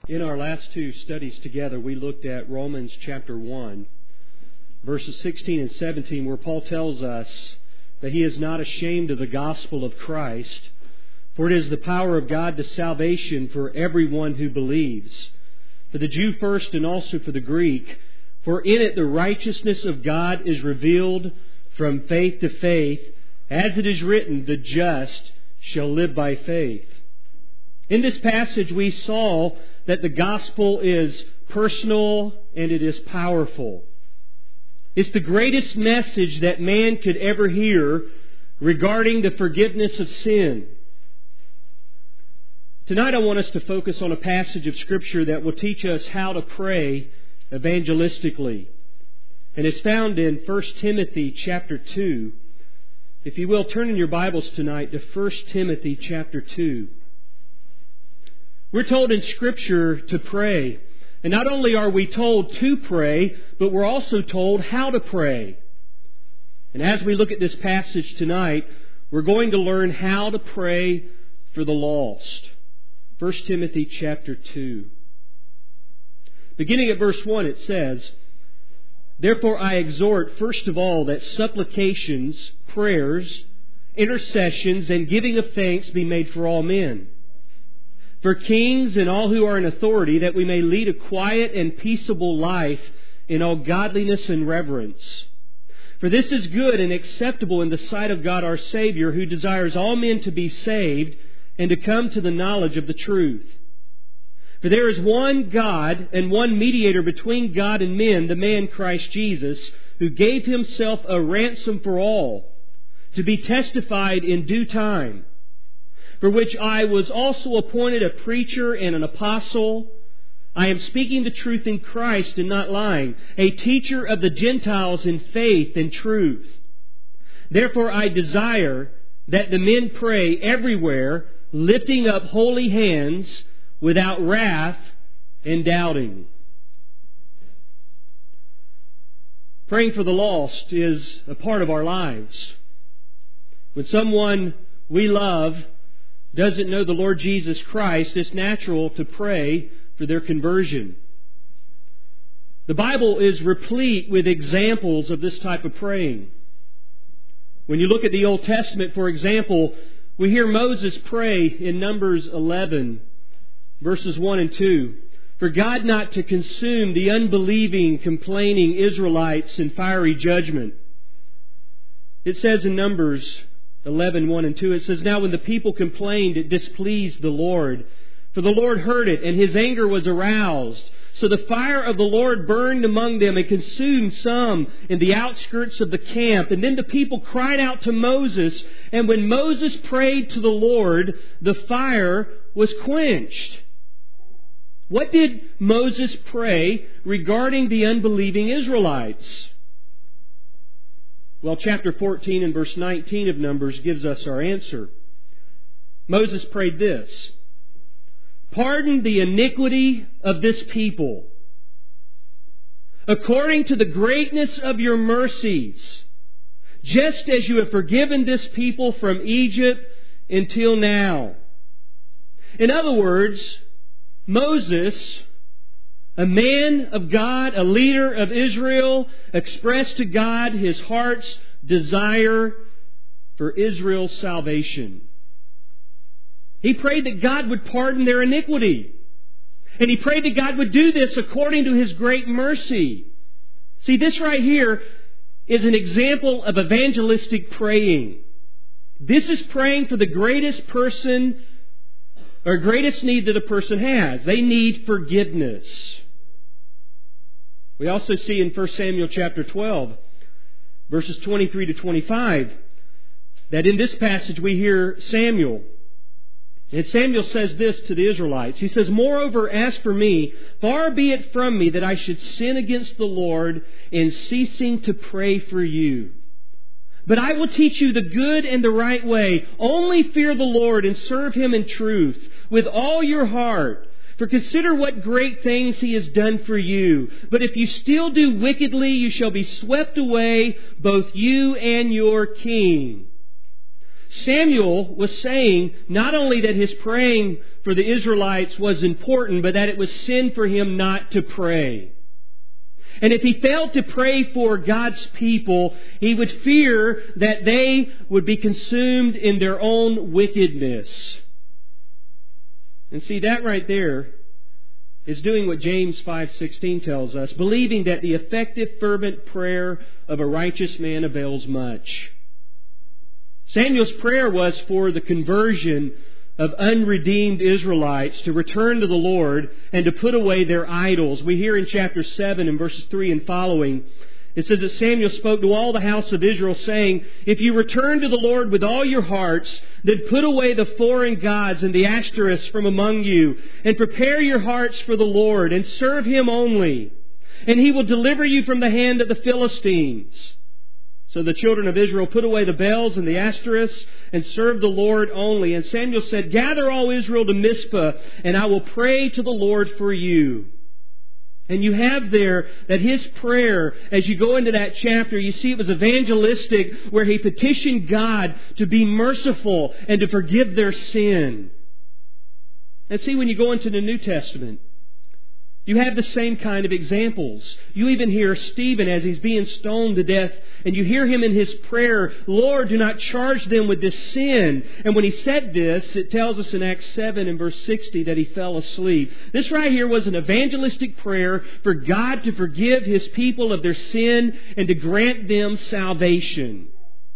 In our last two studies together, we looked at Romans chapter 1, verses 16 and 17, where Paul tells us that he is not ashamed of the gospel of Christ, for it is the power of God to salvation for everyone who believes, for the Jew first and also for the Greek. For in it the righteousness of God is revealed from faith to faith, as it is written, the just shall live by faith. In this passage we saw that the gospel is personal and it is powerful. It's the greatest message that man could ever hear regarding the forgiveness of sin. Tonight I want us to focus on a passage of Scripture that will teach us how to pray evangelistically. And it's found in 1 Timothy chapter 2. If you will, turn in your Bibles tonight to 1 Timothy chapter 2. We're told in Scripture to pray. And not only are we told to pray, but we're also told how to pray. And as we look at this passage tonight, we're going to learn how to pray for the lost. 1 Timothy chapter 2. Beginning at verse 1, it says, "Therefore I exhort, first of all, that supplications, prayers, intercessions, and giving of thanks be made for all men, for kings and all who are in authority, that we may lead a quiet and peaceable life in all godliness and reverence. For this is good and acceptable in the sight of God our Savior, who desires all men to be saved and to come to the knowledge of the truth. For there is one God and one mediator between God and men, the man Christ Jesus, who gave Himself a ransom for all, to be testified in due time. For which I was also appointed a preacher and an apostle. I am speaking the truth in Christ and not lying, a teacher of the Gentiles in faith and truth. Therefore I desire that the men pray everywhere, lifting up holy hands, without wrath and doubting." Praying for the lost is a part of our lives. When someone we love doesn't know the Lord Jesus Christ, it's natural to pray for their conversion. The Bible is replete with examples of this type of praying. When you look at the Old Testament, for example, we hear Moses pray in Numbers 11, verses 1 and 2, "For God not to consume the unbelieving, complaining Israelites in fiery judgment." It says in Numbers 11, 1 and 2, it says, "Now when the people complained, it displeased the Lord. For the Lord heard it, and His anger was aroused. So the fire of the Lord burned among them and consumed some in the outskirts of the camp. And then the people cried out to Moses, and when Moses prayed to the Lord, the fire was quenched." What did Moses pray regarding the unbelieving Israelites? Well, chapter 14 and verse 19 of Numbers gives us our answer. Moses prayed this: "Pardon the iniquity of this people, according to the greatness of your mercies, just as you have forgiven this people from Egypt until now." In other words, Moses, a man of God, a leader of Israel, expressed to God his heart's desire for Israel's salvation. He prayed that God would pardon their iniquity. And he prayed that God would do this according to His great mercy. See, this right here is an example of evangelistic praying. This is praying for the greatest person or greatest need that a person has. They need forgiveness. We also see in 1 Samuel chapter 12, verses 23 to 25, that in this passage we hear Samuel. And Samuel says this to the Israelites. He says, "Moreover, as for me, far be it from me that I should sin against the Lord in ceasing to pray for you. But I will teach you the good and the right way. Only fear the Lord and serve Him in truth with all your heart. For consider what great things He has done for you. But if you still do wickedly, you shall be swept away, both you and your king." Samuel was saying not only that his praying for the Israelites was important, but that it was sin for him not to pray. And if he failed to pray for God's people, he would fear that they would be consumed in their own wickedness. And see, that right there is doing what James 5:16 tells us, believing that the effective, fervent prayer of a righteous man avails much. Samuel's prayer was for the conversion of unredeemed Israelites to return to the Lord and to put away their idols. We hear in chapter 7 and verses 3 and following, it says that Samuel spoke to all the house of Israel, saying, "If you return to the Lord with all your hearts, then put away the foreign gods and the Ashtoreths from among you, and prepare your hearts for the Lord, and serve Him only. And He will deliver you from the hand of the Philistines." So the children of Israel put away the Baals and the Ashtoreths and served the Lord only. And Samuel said, "Gather all Israel to Mizpah, and I will pray to the Lord for you." And you have there that his prayer, as you go into that chapter, you see it was evangelistic, where he petitioned God to be merciful and to forgive their sin. And see, when you go into the New Testament, you have the same kind of examples. You even hear Stephen as he's being stoned to death, and you hear him in his prayer, "Lord, do not charge them with this sin." And when he said this, it tells us in Acts 7 and verse 60 that he fell asleep. This right here was an evangelistic prayer for God to forgive His people of their sin and to grant them salvation.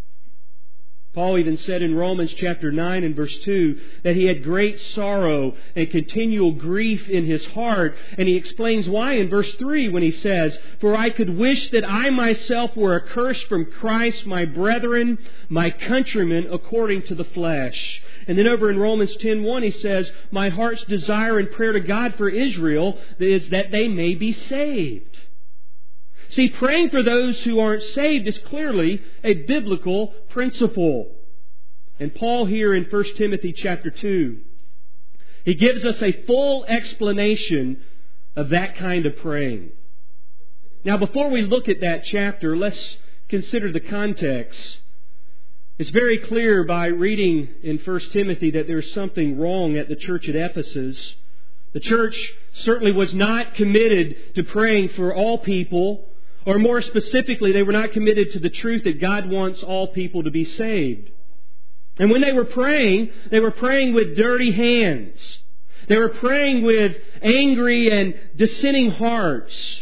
Paul even said in Romans chapter 9 and verse 2 that he had great sorrow and continual grief in his heart. And he explains why in verse 3 when he says, "For I could wish that I myself were accursed from Christ, my brethren, my countrymen, according to the flesh." And then over in Romans 10:1 he says, "My heart's desire and prayer to God for Israel is that they may be saved." See, praying for those who aren't saved is clearly a biblical principle. And Paul here in 1 Timothy chapter 2, he gives us a full explanation of that kind of praying. Now, before we look at that chapter, let's consider the context. It's very clear by reading in 1 Timothy that there's something wrong at the church at Ephesus. The church certainly was not committed to praying for all people. Or more specifically, they were not committed to the truth that God wants all people to be saved. And when they were praying with dirty hands. They were praying with angry and dissenting hearts.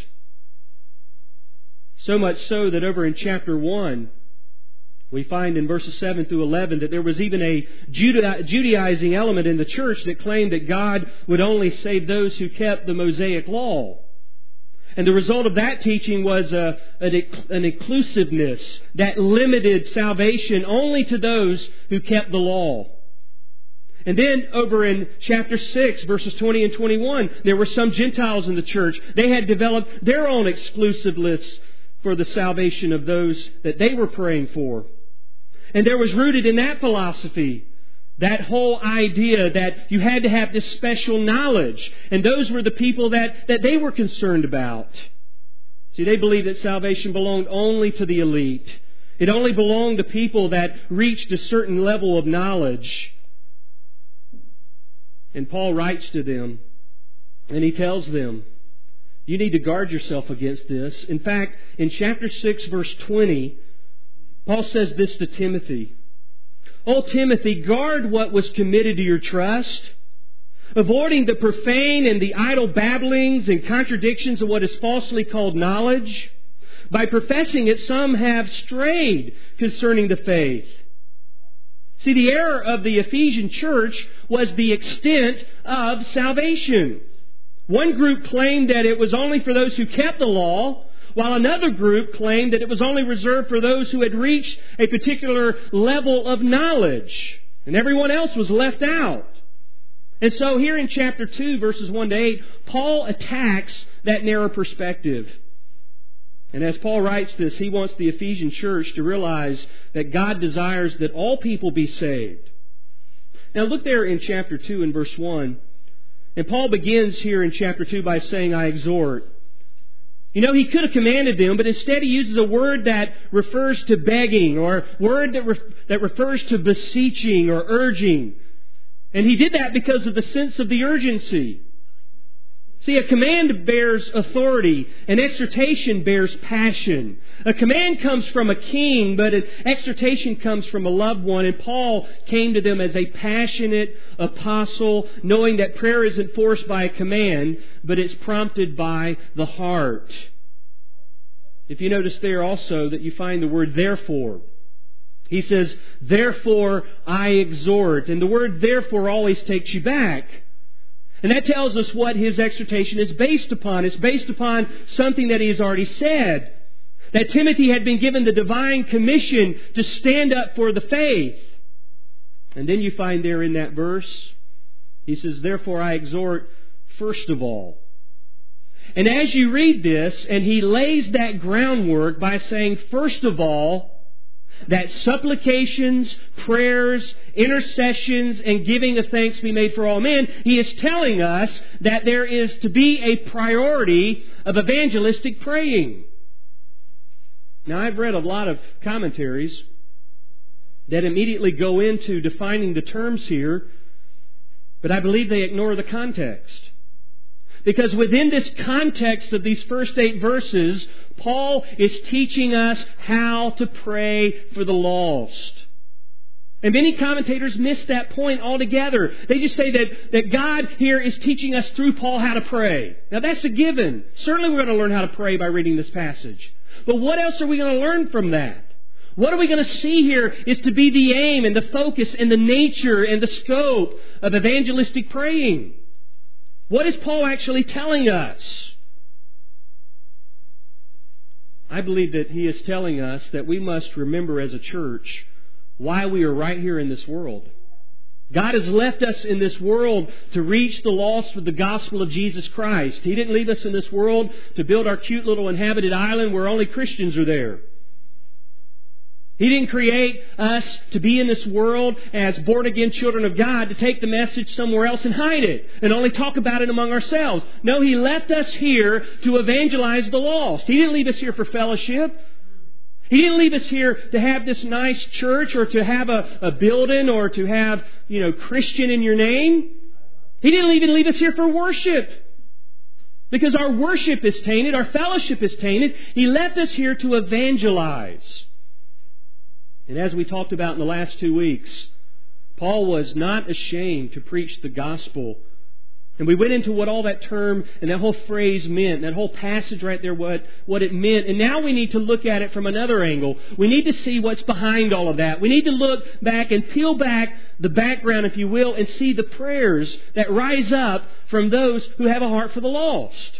So much so that over in chapter 1, we find in verses 7 through 11 that there was even a Judaizing element in the church that claimed that God would only save those who kept the Mosaic law. And the result of that teaching was an inclusiveness that limited salvation only to those who kept the law. And then over in chapter 6, verses 20 and 21, there were some Gentiles in the church. They had developed their own exclusive lists for the salvation of those that they were praying for. And there was rooted in that philosophy that whole idea that you had to have this special knowledge. And those were the people that they were concerned about. See, they believed that salvation belonged only to the elite. It only belonged to people that reached a certain level of knowledge. And Paul writes to them, and he tells them, you need to guard yourself against this. In fact, in chapter 6, verse 20, Paul says this to Timothy. "O Timothy, guard what was committed to your trust, avoiding the profane and the idle babblings and contradictions of what is falsely called knowledge. By professing it, some have strayed concerning the faith." See, the error of the Ephesian church was the extent of salvation. One group claimed that it was only for those who kept the law, while another group claimed that it was only reserved for those who had reached a particular level of knowledge. And everyone else was left out. And so here in chapter 2, verses 1 to 8, Paul attacks that narrow perspective. And as Paul writes this, he wants the Ephesian church to realize that God desires that all people be saved. Now look there in chapter 2 and verse 1. And Paul begins here in chapter 2 by saying, "I exhort." You know, he could have commanded them, but instead he uses a word that refers to begging, or a word that refers to beseeching or urging. And he did that because of the sense of the urgency. See, a command bears authority. An exhortation bears passion. A command comes from a king, but an exhortation comes from a loved one. And Paul came to them as a passionate apostle, knowing that prayer isn't forced by a command, but it's prompted by the heart. If you notice there also that you find the word therefore. He says, therefore I exhort. And the word therefore always takes you back. And that tells us what his exhortation is based upon. It's based upon something that he has already said. That Timothy had been given the divine commission to stand up for the faith. And then you find there in that verse, he says, therefore I exhort first of all. And as you read this, and he lays that groundwork by saying, first of all, that supplications, prayers, intercessions, and giving of thanks be made for all men, he is telling us that there is to be a priority of evangelistic praying. Now, I've read a lot of commentaries that immediately go into defining the terms here, but I believe they ignore the context. Because within this context of these first 8 verses, Paul is teaching us how to pray for the lost. And many commentators miss that point altogether. They just say that God here is teaching us through Paul how to pray. Now that's a given. Certainly we're going to learn how to pray by reading this passage. But what else are we going to learn from that? What are we going to see here is to be the aim and the focus and the nature and the scope of evangelistic praying. What is Paul actually telling us? I believe that he is telling us that we must remember as a church why we are right here in this world. God has left us in this world to reach the lost with the gospel of Jesus Christ. He didn't leave us in this world to build our cute little inhabited island where only Christians are there. He didn't create us to be in this world as born-again children of God to take the message somewhere else and hide it and only talk about it among ourselves. No, He left us here to evangelize the lost. He didn't leave us here for fellowship. He didn't leave us here to have this nice church or to have a building or to have, Christian in your name. He didn't even leave us here for worship. Because our worship is tainted, our fellowship is tainted. He left us here to evangelize. And as we talked about in the last 2 weeks, Paul was not ashamed to preach the gospel. And we went into what all that term and that whole phrase meant, that whole passage right there, what it meant. And now we need to look at it from another angle. We need to see what's behind all of that. We need to look back and peel back the background, if you will, and see the prayers that rise up from those who have a heart for the lost.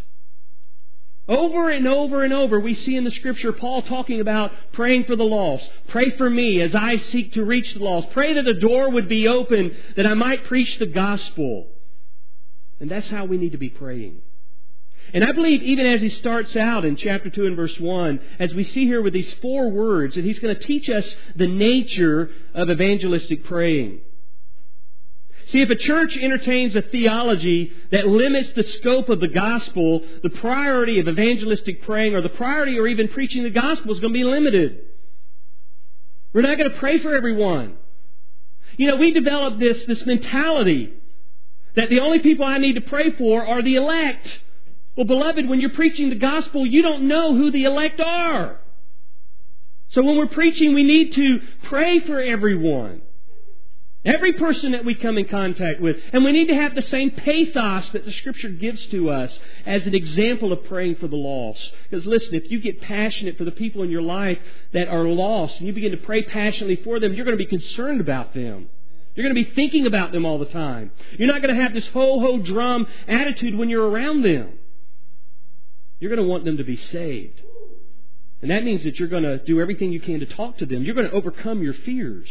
Over and over and over, we see in the Scripture Paul talking about praying for the lost. Pray for me as I seek to reach the lost. Pray that a door would be open that I might preach the gospel. And that's how we need to be praying. And I believe even as he starts out in chapter 2 and verse 1, as we see here with these 4 words, that he's going to teach us the nature of evangelistic praying. See, if a church entertains a theology that limits the scope of the gospel, the priority of evangelistic praying or the priority or even preaching the gospel is going to be limited. We're not going to pray for everyone. We developed this mentality that the only people I need to pray for are the elect. Well, beloved, when you're preaching the gospel, you don't know who the elect are. So when we're preaching, we need to pray for everyone. Every person that we come in contact with. And we need to have the same pathos that the Scripture gives to us as an example of praying for the lost. Because listen, if you get passionate for the people in your life that are lost and you begin to pray passionately for them, you're going to be concerned about them. You're going to be thinking about them all the time. You're not going to have this ho-ho drum attitude when you're around them. You're going to want them to be saved. And that means that you're going to do everything you can to talk to them. You're going to overcome your fears.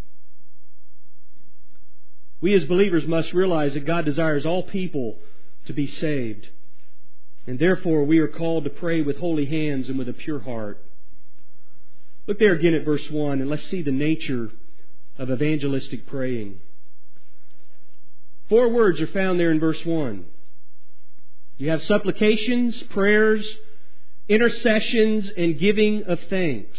We as believers must realize that God desires all people to be saved. And therefore we are called to pray with holy hands and with a pure heart. Look there again at verse 1 and let's see the nature of evangelistic praying. 4 words are found there in verse 1. You have supplications, prayers, intercessions, and giving of thanks.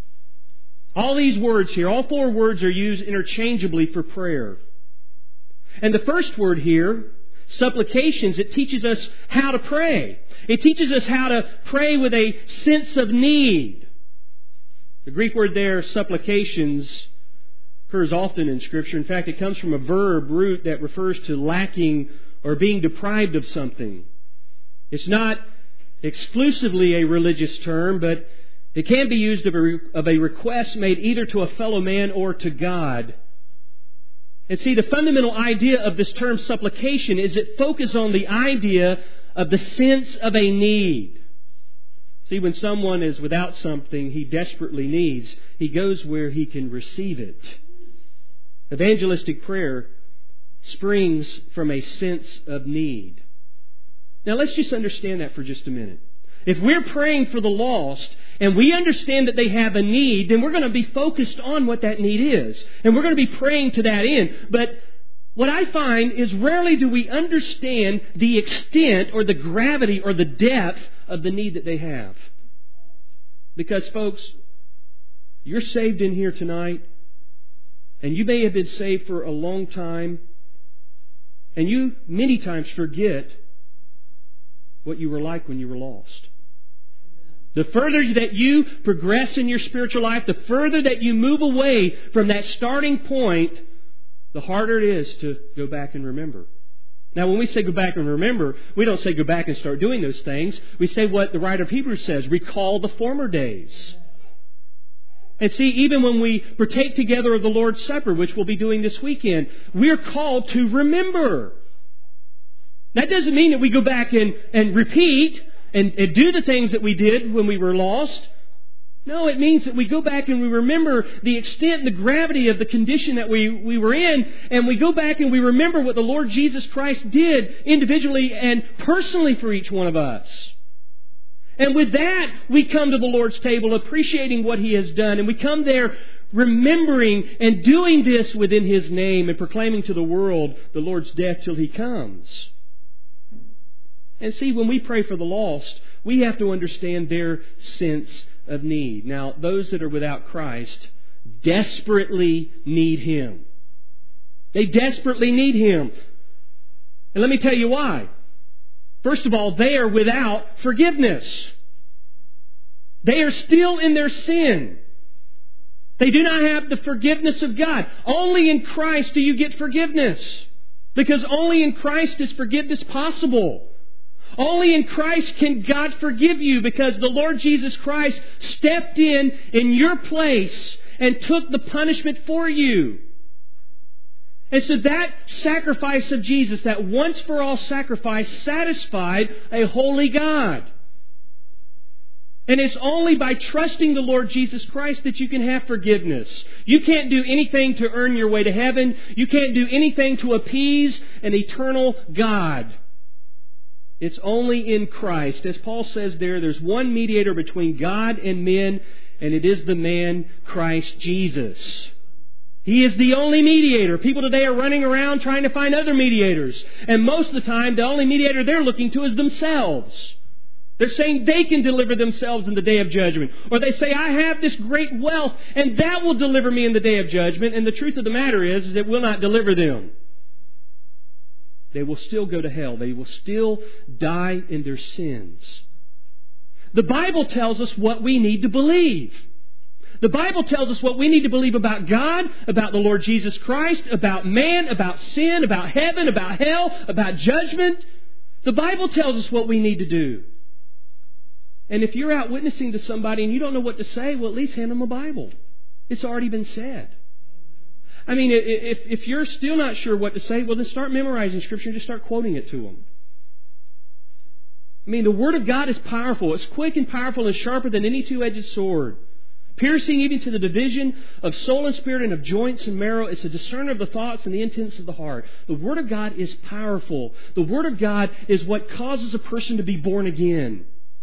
All these words here, all four words are used interchangeably for prayer. And the first word here, supplications, it teaches us how to pray. It teaches us how to pray with a sense of need. The Greek word there, supplications, occurs often in Scripture. In fact, it comes from a verb root that refers to lacking or being deprived of something. It's not exclusively a religious term, but it can be used of a request made either to a fellow man or to God. And see, the fundamental idea of this term supplication is it focuses on the idea of the sense of a need. See, when someone is without something he desperately needs, he goes where he can receive it. Evangelistic prayer springs from a sense of need. Now let's just understand that for just a minute. If we're praying for the lost and we understand that they have a need, then we're going to be focused on what that need is. And we're going to be praying to that end. But what I find is rarely do we understand the extent or the gravity or the depth of the need that they have. Because folks, you're saved in here tonight, and you may have been saved for a long time, and you many times forget what you were like when you were lost. The further that you progress in your spiritual life, the further that you move away from that starting point, the harder it is to go back and remember. Now, when we say go back and remember, we don't say go back and start doing those things. We say what the writer of Hebrews says, recall the former days. And see, even when we partake together of the Lord's Supper, which we'll be doing this weekend, we're called to remember. That doesn't mean that we go back and repeat and do the things that we did when we were lost. No, it means that we go back and we remember the extent and the gravity of the condition that we were in, and we go back and we remember what the Lord Jesus Christ did individually and personally for each one of us. And with that, we come to the Lord's table appreciating what He has done, and we come there remembering and doing this within His name and proclaiming to the world the Lord's death till He comes. And see, when we pray for the lost, we have to understand their sense of need. Now, those that are without Christ desperately need Him. They desperately need Him. And let me tell you why. First of all, they are without forgiveness. They are still in their sin. They do not have the forgiveness of God. Only in Christ do you get forgiveness. Because only in Christ is forgiveness possible. Only in Christ can God forgive you, because the Lord Jesus Christ stepped in your place and took the punishment for you. And so that sacrifice of Jesus, that once for all sacrifice, satisfied a holy God. And it's only by trusting the Lord Jesus Christ that you can have forgiveness. You can't do anything to earn your way to heaven. You can't do anything to appease an eternal God. It's only in Christ. As Paul says there's one mediator between God and men, and it is the man Christ Jesus. He is the only mediator. People today are running around trying to find other mediators. And most of the time, the only mediator they're looking to is themselves. They're saying they can deliver themselves in the day of judgment. Or they say, I have this great wealth, and that will deliver me in the day of judgment. And the truth of the matter is it will not deliver them. They will still go to hell. They will still die in their sins. The Bible tells us what we need to believe. The Bible tells us what we need to believe about God, about the Lord Jesus Christ, about man, about sin, about heaven, about hell, about judgment. The Bible tells us what we need to do. And if you're out witnessing to somebody and you don't know what to say, well, at least hand them a Bible. It's already been said. I mean, if you're still not sure what to say, well, then start memorizing Scripture and just start quoting it to them. I mean, the Word of God is powerful. It's quick and powerful and sharper than any two-edged sword, piercing even to the division of soul and spirit and of joints and marrow. It's a discerner of the thoughts and the intents of the heart. The Word of God is powerful. The Word of God is what causes a person to be born again.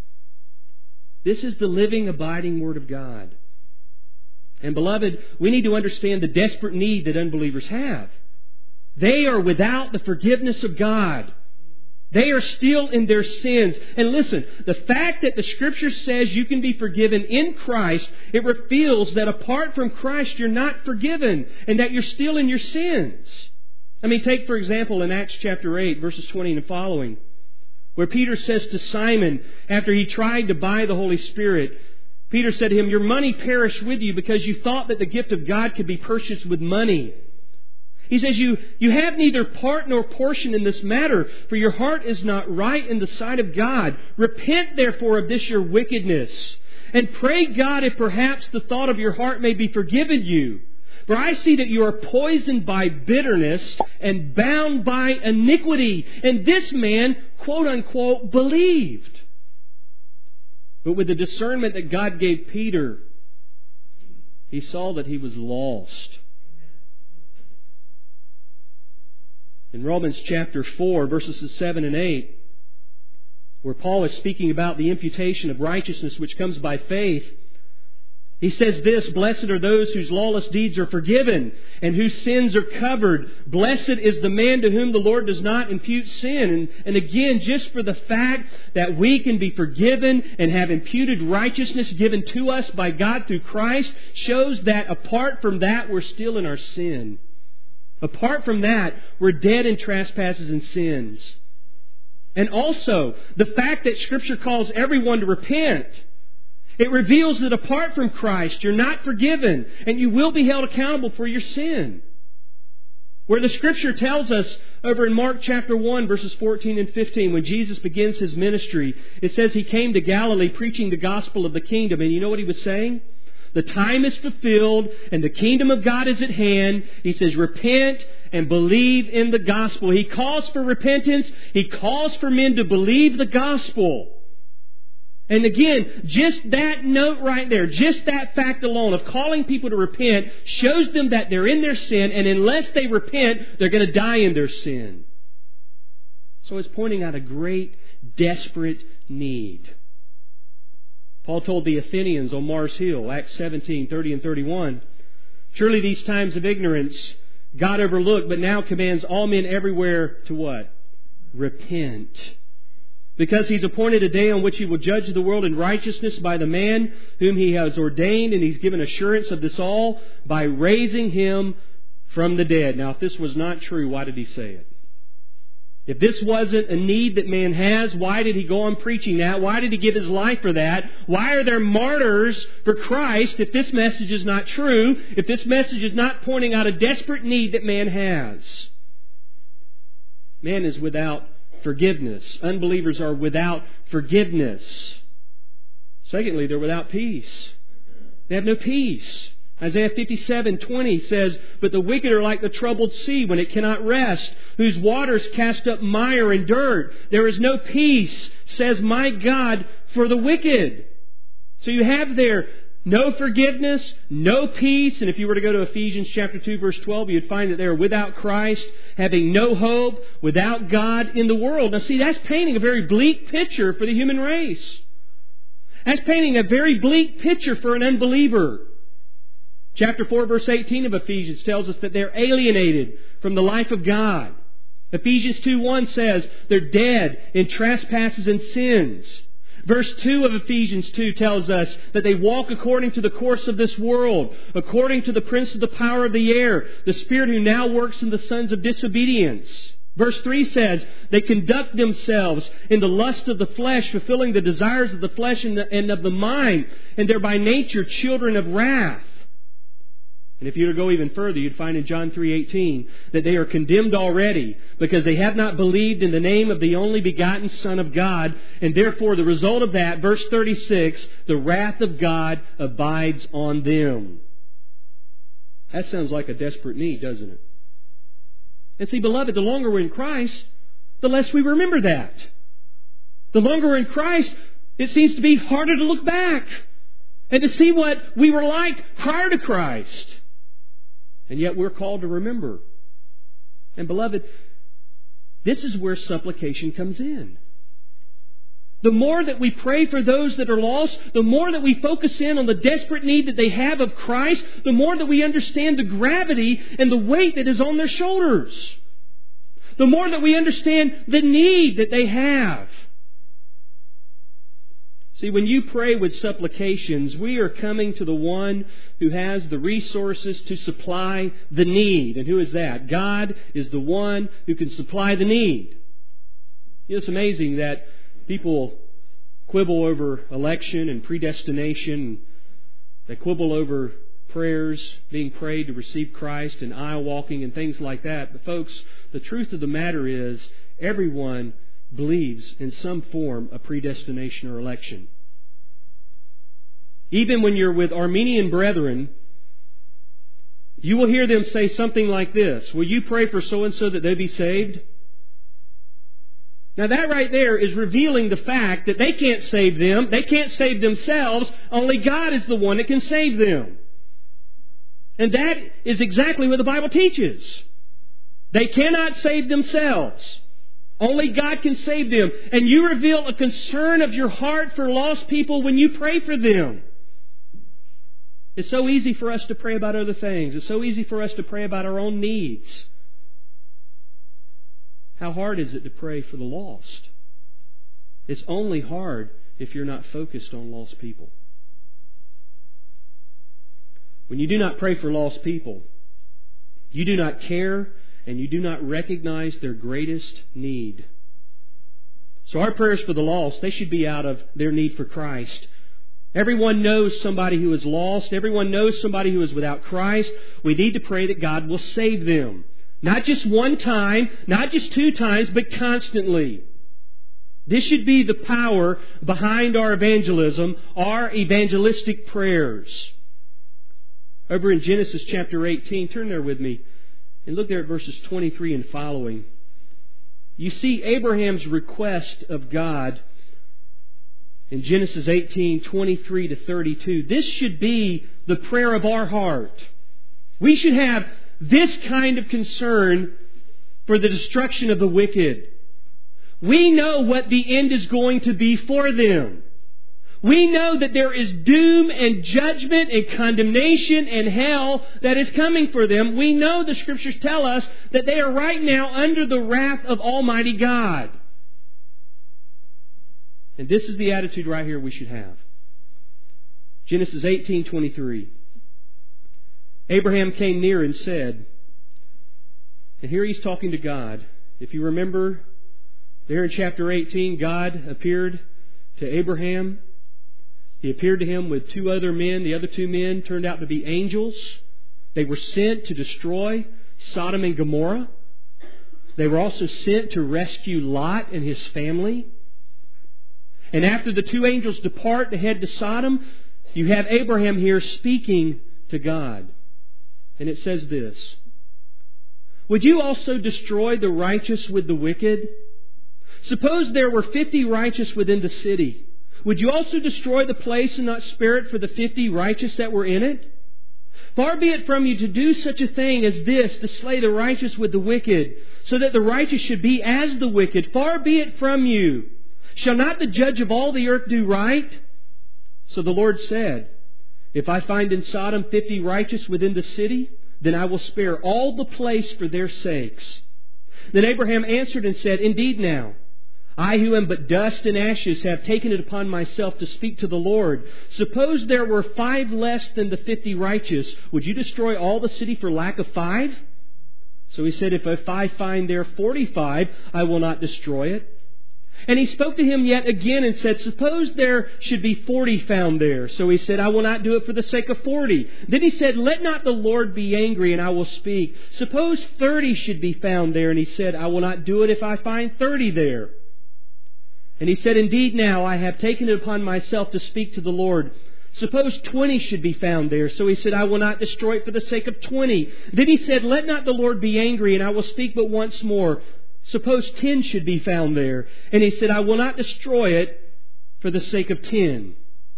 This is the living, abiding Word of God. And beloved, we need to understand the desperate need that unbelievers have. They are without the forgiveness of God. They are still in their sins. And listen, the fact that the Scripture says you can be forgiven in Christ, it reveals that apart from Christ you're not forgiven and that you're still in your sins. I mean, take for example in Acts chapter 8, verses 20 and following, where Peter says to Simon, after he tried to buy the Holy Spirit, Peter said to him, "Your money perished with you because you thought that the gift of God could be purchased with money." He says, you have neither part nor portion in this matter, for your heart is not right in the sight of God. Repent therefore of this your wickedness, and pray God if perhaps the thought of your heart may be forgiven you. For I see that you are poisoned by bitterness and bound by iniquity. And this man, quote unquote, believed. But with the discernment that God gave Peter, he saw that he was lost. In Romans chapter 4, verses 7 and 8, where Paul is speaking about the imputation of righteousness which comes by faith, he says this, "Blessed are those whose lawless deeds are forgiven and whose sins are covered. Blessed is the man to whom the Lord does not impute sin." And again, just for the fact that we can be forgiven and have imputed righteousness given to us by God through Christ shows that apart from that, we're still in our sin. Apart from that, we're dead in trespasses and sins. And also, the fact that Scripture calls everyone to repent, it reveals that apart from Christ, you're not forgiven and you will be held accountable for your sin. Where the Scripture tells us over in Mark chapter 1, verses 14 and 15, when Jesus begins His ministry, it says He came to Galilee preaching the gospel of the kingdom. And you know what He was saying? The time is fulfilled and the kingdom of God is at hand. He says, repent and believe in the gospel. He calls for repentance. He calls for men to believe the gospel. And again, just that note right there, just that fact alone of calling people to repent shows them that they're in their sin, and unless they repent, they're going to die in their sin. So it's pointing out a great, desperate need. Paul told the Athenians on Mars Hill, Acts 17, 30 and 31, "Surely these times of ignorance God overlooked, but now commands all men everywhere to" what? Repent. "Because He's appointed a day on which He will judge the world in righteousness by the man whom He has ordained, and He's given assurance of this all by raising Him from the dead." Now, if this was not true, why did He say it? If this wasn't a need that man has, why did He go on preaching that? Why did He give His life for that? Why are there martyrs for Christ if this message is not true? If this message is not pointing out a desperate need that man has? Man is without forgiveness. Unbelievers are without forgiveness. Secondly, they're without peace. They have no peace. Isaiah 57:20 says, "But the wicked are like the troubled sea when it cannot rest, whose waters cast up mire and dirt. There is no peace, says my God, for the wicked." So you have there no forgiveness, no peace. And if you were to go to Ephesians chapter 2, verse 12, you'd find that they are without Christ, having no hope, without God in the world. Now see, that's painting a very bleak picture for the human race. That's painting a very bleak picture for an unbeliever. Chapter 4, verse 18 of Ephesians tells us that they're alienated from the life of God. Ephesians 2:1 says they're dead in trespasses and sins. Verse 2 of Ephesians 2 tells us that they walk according to the course of this world, according to the prince of the power of the air, the spirit who now works in the sons of disobedience. Verse 3 says they conduct themselves in the lust of the flesh, fulfilling the desires of the flesh and of the mind, and they're by nature children of wrath. And if you were to go even further, you'd find in John 3:18 that they are condemned already because they have not believed in the name of the only begotten Son of God. And therefore, the result of that, verse 36, the wrath of God abides on them. That sounds like a desperate need, doesn't it? And see, beloved, the longer we're in Christ, the less we remember that. The longer we're in Christ, it seems to be harder to look back and to see what we were like prior to Christ. And yet we're called to remember. And beloved, this is where supplication comes in. The more that we pray for those that are lost, the more that we focus in on the desperate need that they have of Christ, the more that we understand the gravity and the weight that is on their shoulders. the more that we understand the need that they have. See, when you pray with supplications, we are coming to the one who has the resources to supply the need. And who is that? God is the one who can supply the need. It's amazing that people quibble over election and predestination. They quibble over prayers being prayed to receive Christ and aisle walking and things like that. But folks, the truth of the matter is everyone believes in some form of predestination or election. Even when you're with Armenian brethren, you will hear them say something like this: will you pray for so-and-so that they be saved? Now that right there is revealing the fact that they can't save them. They can't save themselves. Only God is the one that can save them. And that is exactly what the Bible teaches. They cannot save themselves. Only God can save them. And you reveal a concern of your heart for lost people when you pray for them. It's so easy for us to pray about other things. It's so easy for us to pray about our own needs. How hard is it to pray for the lost? It's only hard if you're not focused on lost people. When you do not pray for lost people, you do not care and you do not recognize their greatest need. So our prayers for the lost, they should be out of their need for Christ. Everyone knows somebody who is lost. Everyone knows somebody who is without Christ. We need to pray that God will save them. Not just one time, not just 2 times, but constantly. This should be the power behind our evangelism, our evangelistic prayers. Over in Genesis chapter 18, turn there with me and look there at verses 23 and following. You see Abraham's request of God in Genesis 18, 23 to 32. This should be the prayer of our heart. We should have this kind of concern for the destruction of the wicked. We know what the end is going to be for them. We know that there is doom and judgment and condemnation and hell that is coming for them. We know the Scriptures tell us that they are right now under the wrath of Almighty God. And this is the attitude right here we should have. Genesis 18:23. Abraham came near and said, and here he's talking to God. If you remember, there in chapter 18, God appeared to Abraham. He appeared to him with 2 other men. The other 2 men turned out to be angels. They were sent to destroy Sodom and Gomorrah. They were also sent to rescue Lot and his family. And after the 2 angels depart to head to Sodom, you have Abraham here speaking to God. And it says this: would you also destroy the righteous with the wicked? Suppose there were 50 righteous within the city. Would you also destroy the place and not spare it for the 50 righteous that were in it? Far be it from you to do such a thing as this, to slay the righteous with the wicked, so that the righteous should be as the wicked. Far be it from you. Shall not the judge of all the earth do right? So the Lord said, if I find in Sodom 50 righteous within the city, then I will spare all the place for their sakes. Then Abraham answered and said, indeed now, I who am but dust and ashes have taken it upon myself to speak to the Lord. Suppose there were 5 less than the 50 righteous. Would you destroy all the city for lack of 5? So he said, if I find there 45, I will not destroy it. And he spoke to him yet again and said, suppose there should be 40 found there. So he said, I will not do it for the sake of 40. Then he said, let not the Lord be angry, and I will speak. Suppose 30 should be found there. And he said, I will not do it if I find 30 there. And he said, indeed now I have taken it upon myself to speak to the Lord. Suppose 20 should be found there. So he said, I will not destroy it for the sake of 20. Then he said, let not the Lord be angry, and I will speak but once more. Suppose 10 should be found there. And he said, I will not destroy it for the sake of 10.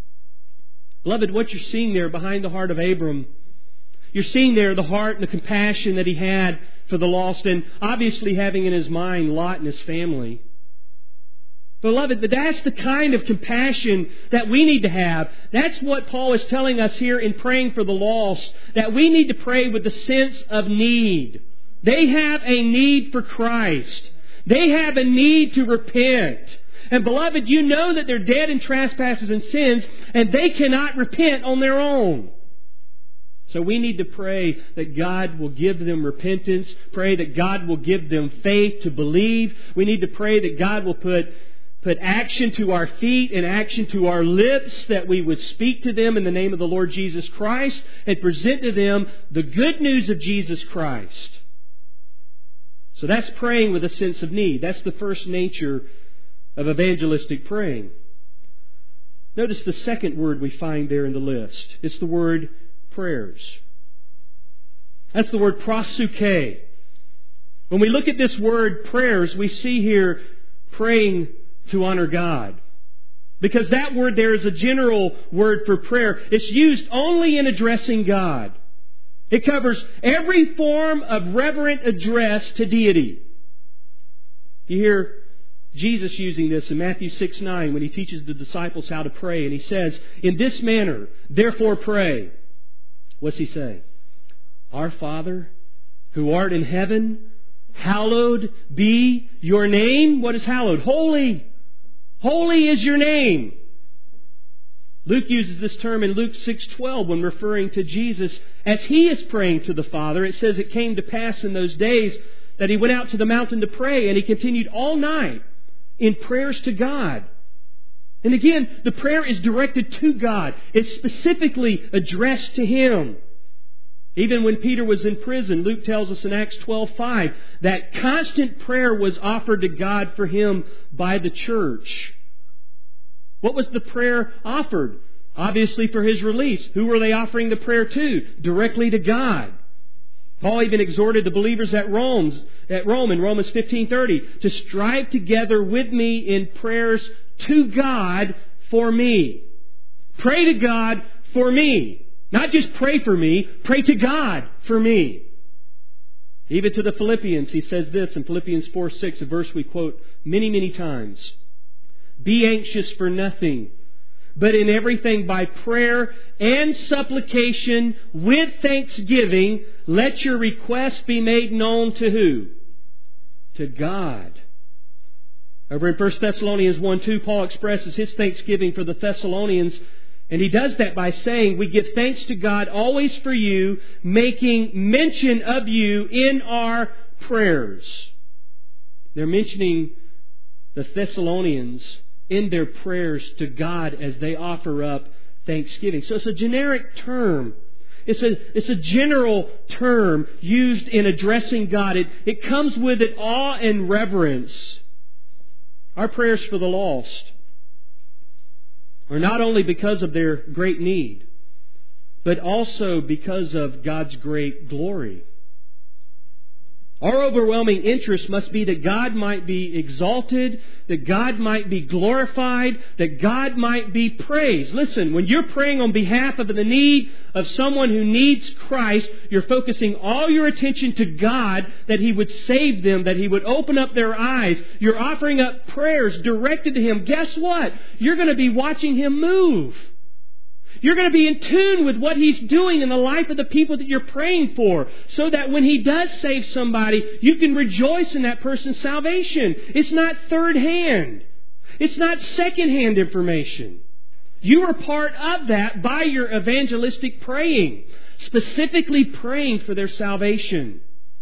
Beloved, what you're seeing there behind the heart of Abram, you're seeing there the heart and the compassion that he had for the lost, and obviously having in his mind Lot and his family. Beloved, but that's the kind of compassion that we need to have. That's what Paul is telling us here in praying for the lost, that we need to pray with the sense of need. They have a need for Christ. They have a need to repent. And beloved, you know that they're dead in trespasses and sins, and they cannot repent on their own. So we need to pray that God will give them repentance. Pray that God will give them faith to believe. We need to pray that God will put action to our feet and action to our lips, that we would speak to them in the name of the Lord Jesus Christ and present to them the good news of Jesus Christ. So that's praying with a sense of need. That's the first nature of evangelistic praying. Notice the second word we find there in the list. It's the word prayers. That's the word prosuke. When we look at this word prayers, we see here praying to honor God. Because that word there is a general word for prayer. It's used only in addressing God. It covers every form of reverent address to deity. You hear Jesus using this in Matthew 6:9 when He teaches the disciples how to pray. And He says, "In this manner, therefore pray." What's He say? "Our Father, who art in heaven, hallowed be your name." What is hallowed? Holy. Holy is your name. Luke uses this term in Luke 6:12 when referring to Jesus as He is praying to the Father. It says it came to pass in those days that He went out to the mountain to pray, and He continued all night in prayers to God. And again, the prayer is directed to God. It's specifically addressed to Him. Even when Peter was in prison, Luke tells us in Acts 12:5 that constant prayer was offered to God for him by the church. What was the prayer offered? Obviously for his release. Who were they offering the prayer to? Directly to God. Paul even exhorted the believers at Rome in Romans 15:30 to strive together with me in prayers to God for me. Pray to God for me. Not just pray for me, pray to God for me. Even to the Philippians, he says this in Philippians 4:6, a verse we quote many, many times. "Be anxious for nothing, but in everything by prayer and supplication with thanksgiving, let your requests be made known to who? To God." Over in 1 Thessalonians 1:2, Paul expresses his thanksgiving for the Thessalonians. And he does that by saying, "We give thanks to God always for you, making mention of you in our prayers." They're mentioning the Thessalonians in their prayers to God as they offer up thanksgiving. So it's a generic term. It's a general term used in addressing God. It comes with it awe and reverence. Our prayers for the lost are not only because of their great need, but also because of God's great glory. Our overwhelming interest must be that God might be exalted, that God might be glorified, that God might be praised. Listen, when you're praying on behalf of the need of someone who needs Christ, you're focusing all your attention to God, that He would save them, that He would open up their eyes. You're offering up prayers directed to Him. Guess what? You're going to be watching Him move. You're going to be in tune with what He's doing in the life of the people that you're praying for, so that when He does save somebody, you can rejoice in that person's salvation. It's not third hand. It's not second hand information. You are part of that by your evangelistic praying, specifically praying for their salvation.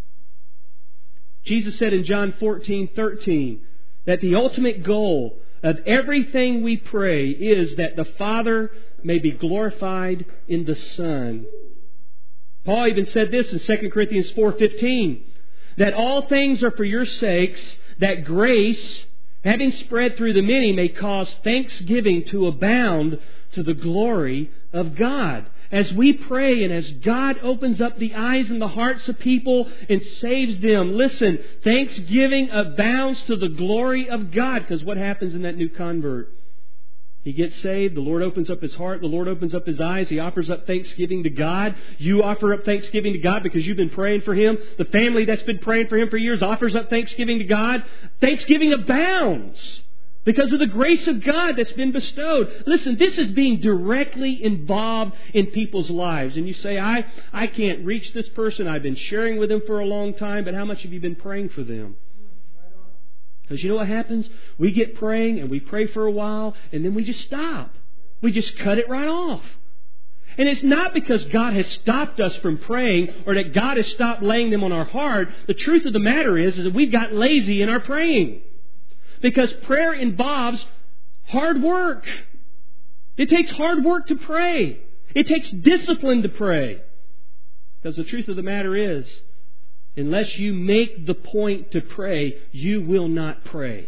Jesus said in John 14:13 that the ultimate goal of everything we pray is that the Father may be glorified in the Son. Paul even said this in 2 Corinthians 4:15, that all things are for your sakes, that grace, having spread through the many, may cause thanksgiving to abound to the glory of God. As we pray and as God opens up the eyes and the hearts of people and saves them, listen, thanksgiving abounds to the glory of God. Because what happens in that new convert? He gets saved. The Lord opens up his heart. The Lord opens up his eyes. He offers up thanksgiving to God. You offer up thanksgiving to God because you've been praying for him. The family that's been praying for him for years offers up thanksgiving to God. Thanksgiving abounds. Because of the grace of God that's been bestowed. Listen, this is being directly involved in people's lives. And you say, I can't reach this person. I've been sharing with them for a long time, but how much have you been praying for them? Because you know what happens? We get praying and we pray for a while and then we just stop. We just cut it right off. And it's not because God has stopped us from praying or that God has stopped laying them on our heart. The truth of the matter is that we've got lazy in our praying. Because prayer involves hard work. It takes hard work to pray. It takes discipline to pray. Because the truth of the matter is, unless you make the point to pray, you will not pray.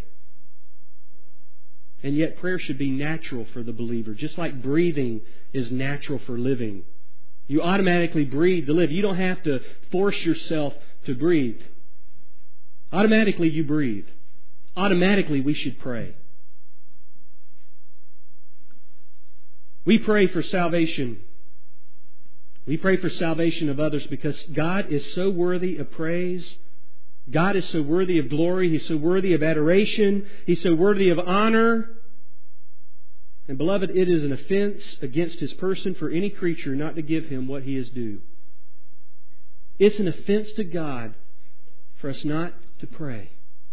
And yet prayer should be natural for the believer, just like breathing is natural for living. You automatically breathe to live. You don't have to force yourself to breathe. Automatically you breathe. Automatically we should pray. We pray for salvation. We pray for salvation of others because God is so worthy of praise. God is so worthy of glory. He's so worthy of adoration. He's so worthy of honor. And beloved, it is an offense against His person for any creature not to give Him what He is due. It's an offense to God for us not to pray.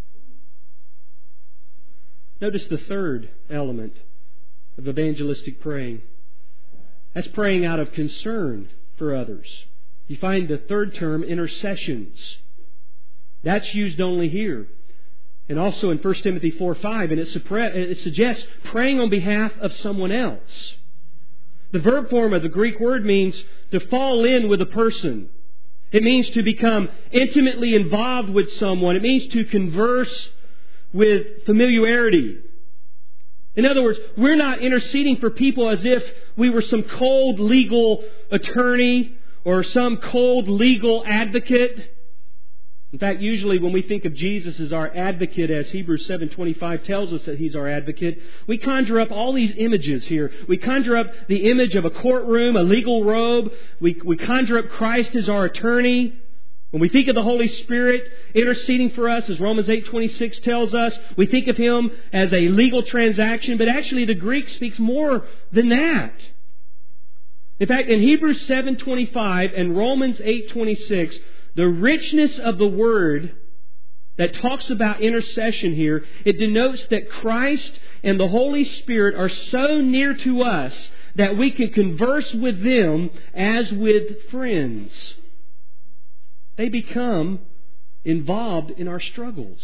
Notice the third element of evangelistic praying. That's praying out of concern for others. You find the third term, intercessions. That's used only here. And also in 1 Timothy 4:5, and it suggests praying on behalf of someone else. The verb form of the Greek word means to fall in with a person. It means to become intimately involved with someone. It means to converse with familiarity. In other words, we're not interceding for people as if we were some cold legal attorney or some cold legal advocate. In fact, usually when we think of Jesus as our advocate, as Hebrews 7:25 tells us that He's our advocate, we conjure up all these images here. We conjure up the image of a courtroom, a legal robe. We conjure up Christ as our attorney. When we think of the Holy Spirit interceding for us, as Romans 8:26 tells us, we think of Him as a legal transaction, but actually the Greek speaks more than that. In fact, in Hebrews 7:25 and Romans 8:26, the richness of the word that talks about intercession here, it denotes that Christ and the Holy Spirit are so near to us that we can converse with them as with friends. They become involved in our struggles.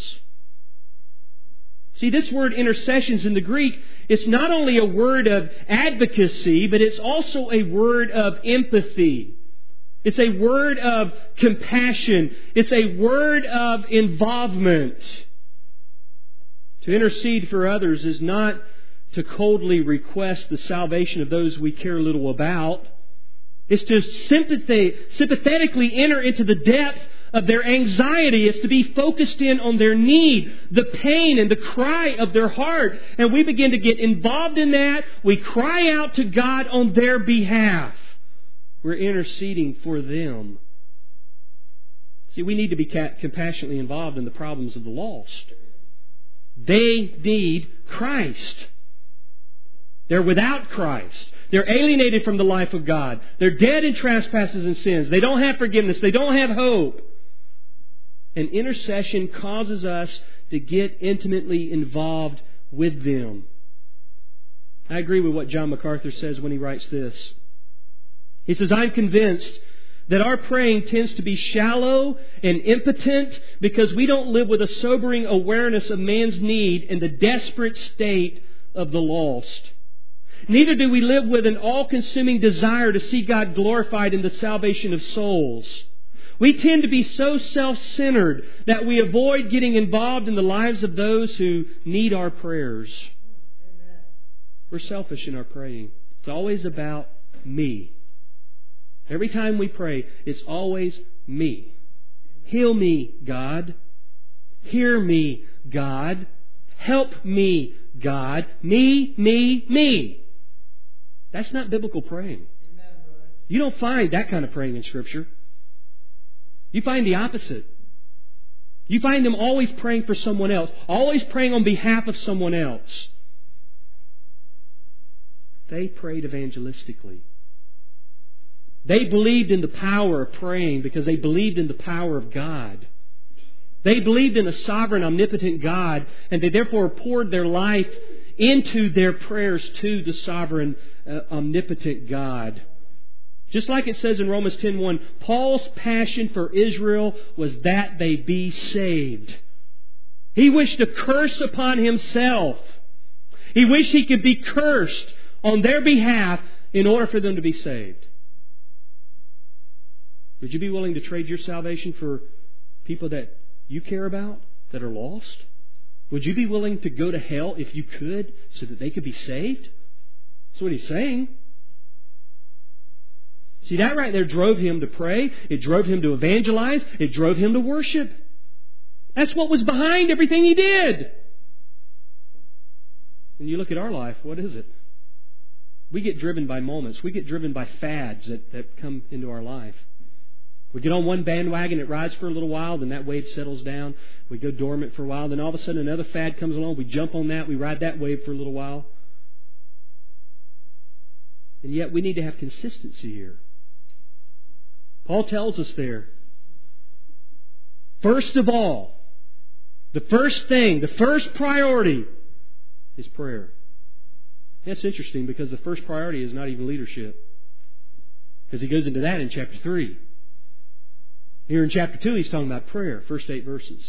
See, this word intercessions in the Greek, it's not only a word of advocacy, but it's also a word of empathy. It's a word of compassion. It's a word of involvement. To intercede for others is not to coldly request the salvation of those we care little about. It's to sympathetically enter into the depth of their anxiety. It's to be focused in on their need, the pain and the cry of their heart. And we begin to get involved in that. We cry out to God on their behalf. We're interceding for them. See, we need to be compassionately involved in the problems of the lost. They need Christ. They're without Christ. They're alienated from the life of God. They're dead in trespasses and sins. They don't have forgiveness. They don't have hope. And intercession causes us to get intimately involved with them. I agree with what John MacArthur says when he writes this. He says, I'm convinced that our praying tends to be shallow and impotent because we don't live with a sobering awareness of man's need and the desperate state of the lost. Neither do we live with an all-consuming desire to see God glorified in the salvation of souls. We tend to be so self-centered that we avoid getting involved in the lives of those who need our prayers. We're selfish in our praying. It's always about me. Every time we pray, it's always me. Heal me, God. Hear me, God. Help me, God. Me, me, me. That's not biblical praying. You don't find that kind of praying in Scripture. You find the opposite. You find them always praying for someone else, always praying on behalf of someone else. They prayed evangelistically. They believed in the power of praying because they believed in the power of God. They believed in a sovereign, omnipotent God, and they therefore poured their life into their prayers to the sovereign, omnipotent God. Just like it says in Romans 10:1, Paul's passion for Israel was that they be saved. He wished a curse upon himself. He wished he could be cursed on their behalf in order for them to be saved. Would you be willing to trade your salvation for people that you care about, that are lost? Would you be willing to go to hell if you could, so that they could be saved? That's what he's saying. See, that right there drove him to pray. It drove him to evangelize. It drove him to worship. That's what was behind everything he did. And you look at our life, what is it? We get driven by moments. We get driven by fads that come into our life. We get on one bandwagon, it rides for a little while, then that wave settles down. We go dormant for a while, then all of a sudden another fad comes along. We jump on that, we ride that wave for a little while. And yet we need to have consistency here. Paul tells us there, first of all, the first thing, the first priority is prayer. That's interesting because the first priority is not even leadership. Because he goes into that in chapter 3. Here in chapter 2, he's talking about prayer, first 8 verses.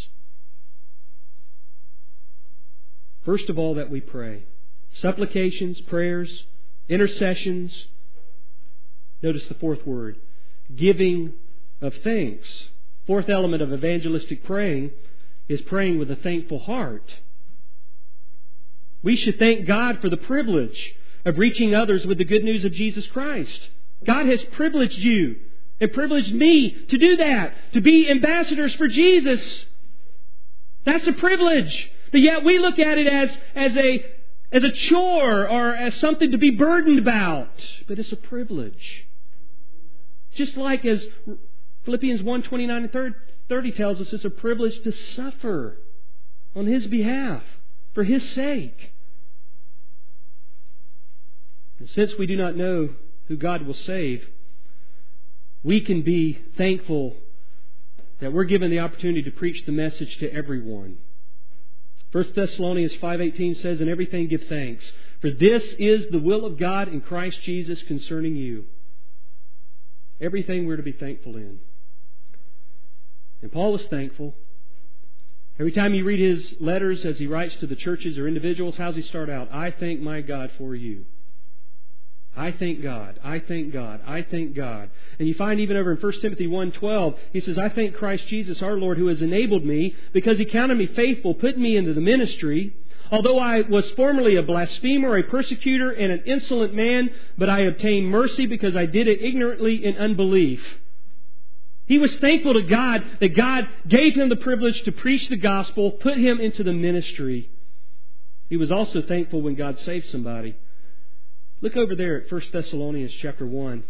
First of all, that we pray. Supplications, prayers, intercessions. Notice the fourth word, giving of thanks. Fourth element of evangelistic praying is praying with a thankful heart. We should thank God for the privilege of reaching others with the good news of Jesus Christ. God has privileged you and privileged me to do that, to be ambassadors for Jesus. That's a privilege. But yet we look at it as a chore or as something to be burdened about. But it's a privilege. Just like as Philippians 1:29 and 30 tells us, it's a privilege to suffer on His behalf, for His sake. And since we do not know who God will save, we can be thankful that we're given the opportunity to preach the message to everyone. 1 Thessalonians 5:18 says, "In everything give thanks, for this is the will of God in Christ Jesus concerning you." Everything we're to be thankful in. And Paul was thankful. Every time you read his letters as he writes to the churches or individuals, how's he start out? I thank my God for you. I thank God. I thank God. I thank God. And you find even over in 1 Timothy 1:12, he says, I thank Christ Jesus our Lord who has enabled me because He counted me faithful, put me into the ministry. Although I was formerly a blasphemer, a persecutor, and an insolent man, but I obtained mercy because I did it ignorantly in unbelief. He was thankful to God that God gave him the privilege to preach the gospel, put him into the ministry. He was also thankful when God saved somebody. Look over there at 1 Thessalonians chapter 1.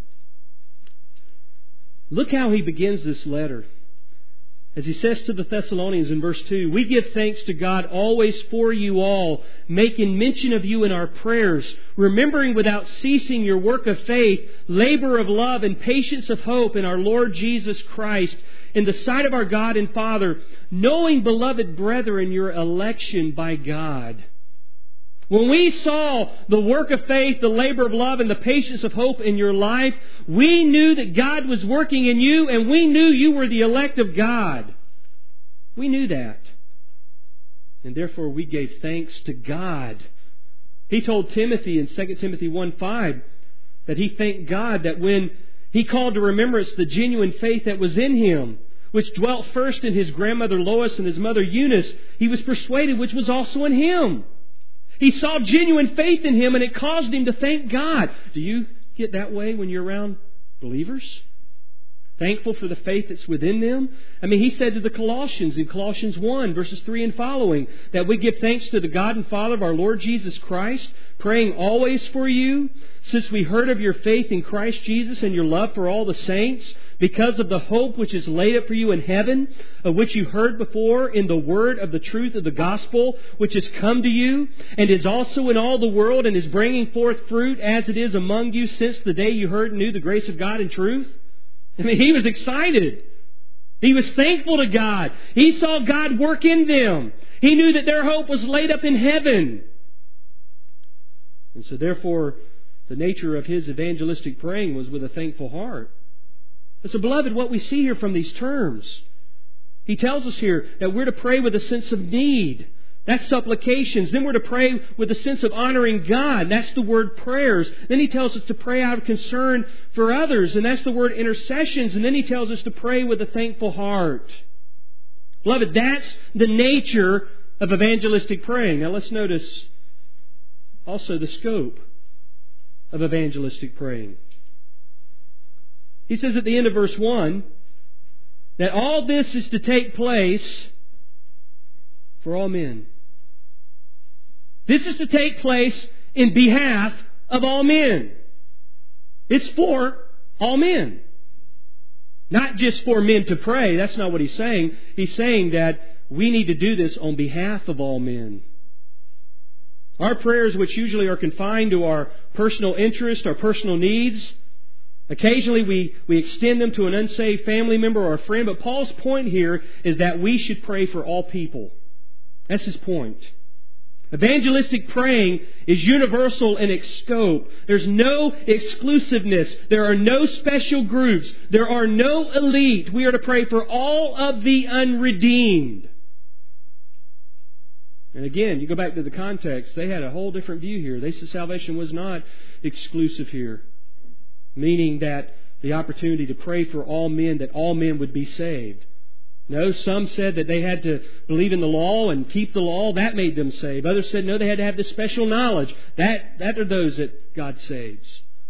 Look how he begins this letter. As he says to the Thessalonians in verse 2, we give thanks to God always for you all, making mention of you in our prayers, remembering without ceasing your work of faith, labor of love, and patience of hope in our Lord Jesus Christ, in the sight of our God and Father, knowing, beloved brethren, your election by God. When we saw the work of faith, the labor of love, and the patience of hope in your life, we knew that God was working in you, and we knew you were the elect of God. We knew that. And therefore we gave thanks to God. He told Timothy in 2 Timothy 1:5 that he thanked God that when he called to remembrance the genuine faith that was in him, which dwelt first in his grandmother Lois and his mother Eunice, he was persuaded which was also in him. He saw genuine faith in him and it caused him to thank God. Do you get that way when you're around believers? Thankful for the faith that's within them? I mean, he said to the Colossians in Colossians 1, verses 3 and following, that we give thanks to the God and Father of our Lord Jesus Christ, praying always for you, since we heard of your faith in Christ Jesus and your love for all the saints, because of the hope which is laid up for you in heaven, of which you heard before in the word of the truth of the gospel, which has come to you, and is also in all the world, and is bringing forth fruit as it is among you since the day you heard and knew the grace of God in truth. I mean, he was excited. He was thankful to God. He saw God work in them. He knew that their hope was laid up in heaven. And so therefore, the nature of his evangelistic praying was with a thankful heart. So, beloved, what we see here from these terms, he tells us here that we're to pray with a sense of need. That's supplications. Then we're to pray with a sense of honoring God. That's the word prayers. Then he tells us to pray out of concern for others. And that's the word intercessions. And then he tells us to pray with a thankful heart. Beloved, that's the nature of evangelistic praying. Now let's notice also the scope of evangelistic praying. He says at the end of verse 1 that all this is to take place for all men. This is to take place in behalf of all men. It's for all men. Not just for men to pray. That's not what he's saying. He's saying that we need to do this on behalf of all men. Our prayers, which usually are confined to our personal interest, our personal needs, occasionally we extend them to an unsaved family member or a friend. But Paul's point here is that we should pray for all people. That's his point. Evangelistic praying is universal in its scope. There's no exclusiveness. There are no special groups. There are no elite. We are to pray for all of the unredeemed. And again, you go back to the context, they had a whole different view here. They said salvation was not exclusive here, meaning that the opportunity to pray for all men, that all men would be saved. No, some said that they had to believe in the law and keep the law. That made them saved. Others said, no, they had to have this special knowledge. That are those that God saves.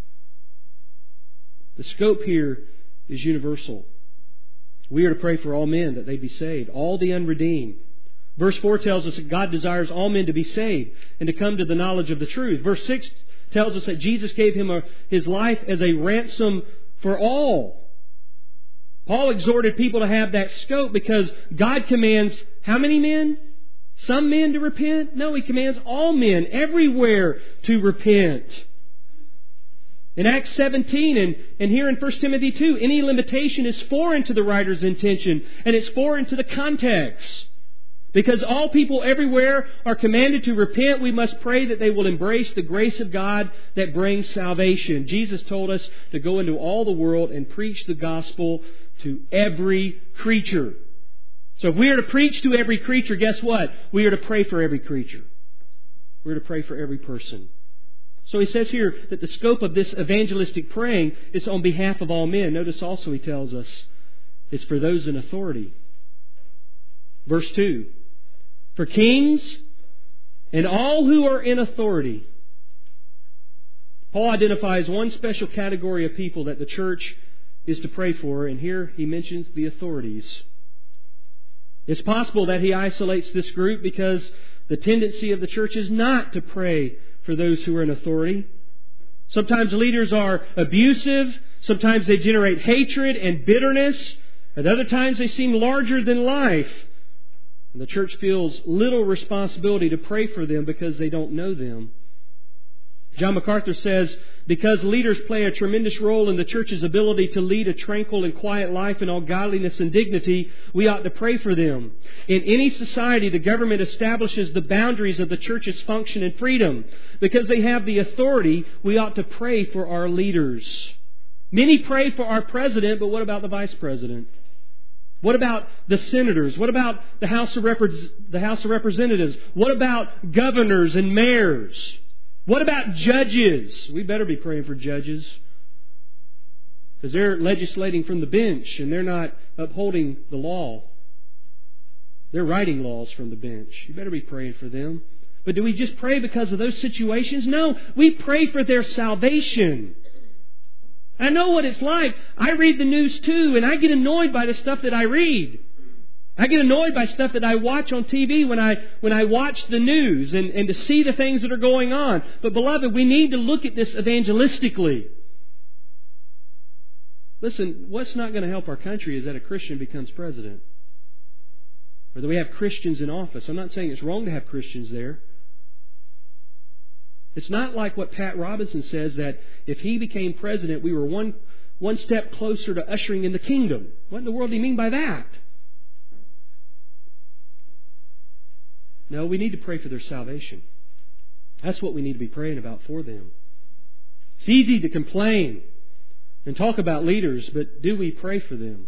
The scope here is universal. We are to pray for all men that they be saved, all the unredeemed. Verse 4 tells us that God desires all men to be saved and to come to the knowledge of the truth. Verse 6 tells us that Jesus gave His life as a ransom for all. Paul exhorted people to have that scope because God commands how many men? Some men to repent? No, He commands all men everywhere to repent. In Acts 17 and here in 1 Timothy 2, any limitation is foreign to the writer's intention and it's foreign to the context. Because all people everywhere are commanded to repent, we must pray that they will embrace the grace of God that brings salvation. Jesus told us to go into all the world and preach the gospel to every creature. So if we are to preach to every creature, guess what? We are to pray for every creature. We're to pray for every person. So he says here that the scope of this evangelistic praying is on behalf of all men. Notice also he tells us it's for those in authority. Verse 2. For kings and all who are in authority. Paul identifies one special category of people that the church is to pray for, and here he mentions the authorities. It's possible that he isolates this group because the tendency of the church is not to pray for those who are in authority. Sometimes leaders are abusive, sometimes they generate hatred and bitterness, at other times they seem larger than life. And the church feels little responsibility to pray for them because they don't know them. John MacArthur says, because leaders play a tremendous role in the church's ability to lead a tranquil and quiet life in all godliness and dignity, we ought to pray for them. In any society, the government establishes the boundaries of the church's function and freedom. Because they have the authority, we ought to pray for our leaders. Many pray for our president, but what about the vice president? What about the senators? What about the House of Representatives? What about governors and mayors? What about judges? We better be praying for judges because they're legislating from the bench and they're not upholding the law. They're writing laws from the bench. You better be praying for them. But do we just pray because of those situations? No, we pray for their salvation. I know what it's like. I read the news too, and I get annoyed by the stuff that I read. I get annoyed by stuff that I watch on TV when I watch the news and to see the things that are going on. But beloved, we need to look at this evangelistically. Listen, what's not going to help our country is that a Christian becomes president. Or that we have Christians in office. I'm not saying it's wrong to have Christians there. It's not like what Pat Robertson says, that if he became president, we were one step closer to ushering in the kingdom. What in the world do you mean by that? No, we need to pray for their salvation. That's what we need to be praying about for them. It's easy to complain and talk about leaders, but do we pray for them?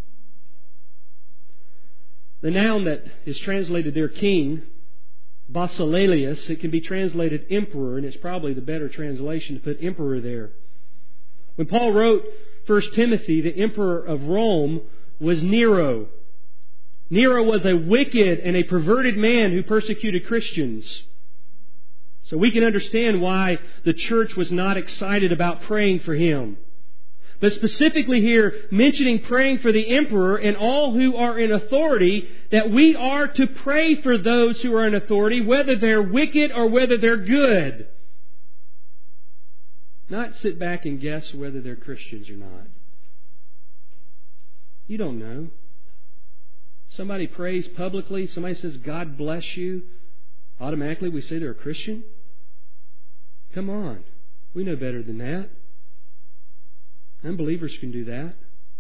The noun that is translated there, king, Basileus, it can be translated emperor, and it's probably the better translation to put emperor there. When Paul wrote 1 Timothy, the emperor of Rome was Nero. Nero was a wicked and a perverted man who persecuted Christians. So we can understand why the church was not excited about praying for him. But specifically here, mentioning praying for the emperor and all who are in authority, that we are to pray for those who are in authority, whether they're wicked or whether they're good. Not sit back and guess whether they're Christians or not. You don't know. Somebody prays publicly, somebody says, God bless you. Automatically we say they're a Christian? Come on. We know better than that. Unbelievers can do that.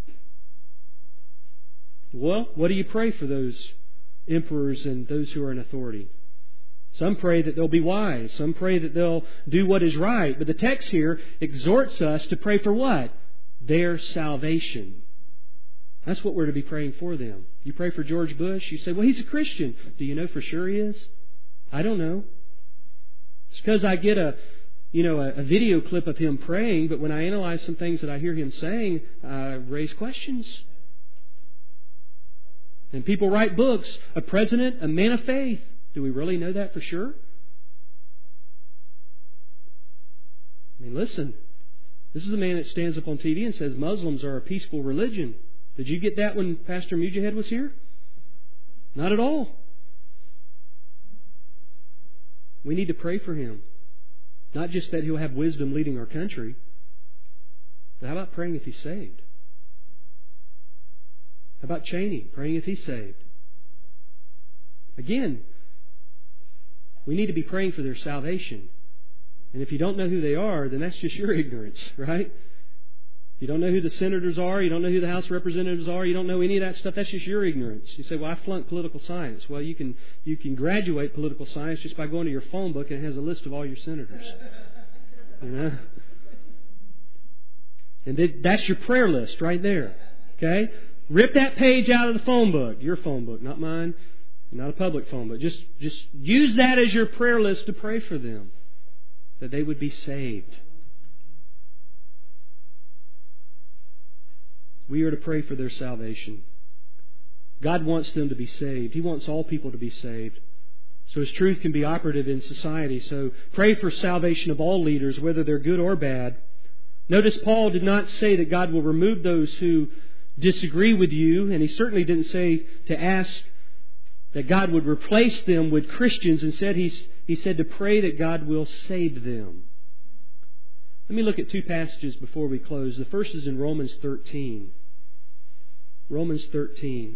Well, what do you pray for those emperors and those who are in authority? Some pray that they'll be wise. Some pray that they'll do what is right. But the text here exhorts us to pray for what? Their salvation. That's what we're to be praying for them. You pray for George Bush, you say, well, he's a Christian. Do you know for sure he is? I don't know. It's because I get a video clip of him praying, but when I analyze some things that I hear him saying, I raise questions. And people write books, a president, a man of faith. Do we really know that for sure? I mean, listen, this is a man that stands up on TV and says Muslims are a peaceful religion. Did you get that when Pastor Mujahid was here? Not at all. We need to pray for him. Not just that he'll have wisdom leading our country, but how about praying if he's saved? How about Cheney, praying if he's saved? Again, we need to be praying for their salvation. And if you don't know who they are, then that's just your ignorance, right? If you don't know who the senators are, you don't know who the House of Representatives are, you don't know any of that stuff, that's just your ignorance. You say, well, I flunked political science. Well, you can graduate political science just by going to your phone book and it has a list of all your senators. You know? And that's your prayer list right there. Okay? Rip that page out of the phone book. Your phone book, not mine. Not a public phone book. Just use that as your prayer list to pray for them. That they would be saved. We are to pray for their salvation. God wants them to be saved. He wants all people to be saved. So His truth can be operative in society. So pray for salvation of all leaders, whether they're good or bad. Notice Paul did not say that God will remove those who disagree with you, and he certainly didn't say to ask that God would replace them with Christians. Instead, he said to pray that God will save them. Let me look at two passages before we close. The first is in Romans 13. Romans 13.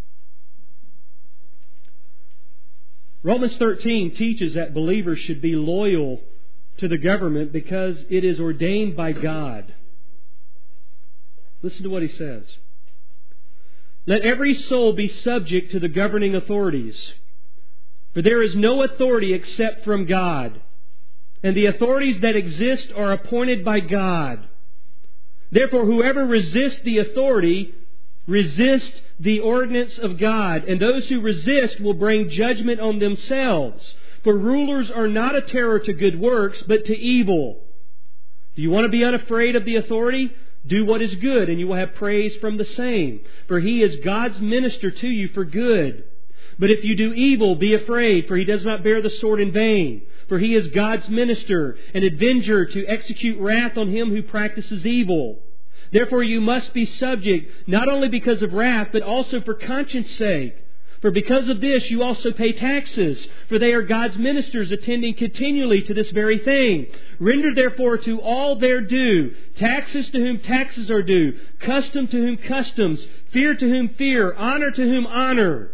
Romans 13 teaches that believers should be loyal to the government because it is ordained by God. Listen to what he says. Let every soul be subject to the governing authorities, for there is no authority except from God, and the authorities that exist are appointed by God. Therefore, whoever resists the authority resists the ordinance of God, and those who resist will bring judgment on themselves. For rulers are not a terror to good works, but to evil. Do you want to be unafraid of the authority? Do what is good, and you will have praise from the same. For he is God's minister to you for good. But if you do evil, be afraid, for he does not bear the sword in vain. For he is God's minister, an avenger to execute wrath on him who practices evil. Therefore you must be subject, not only because of wrath, but also for conscience sake. For because of this you also pay taxes, for they are God's ministers, attending continually to this very thing. Render therefore to all their due, taxes to whom taxes are due, custom to whom customs, fear to whom fear, honor to whom honor.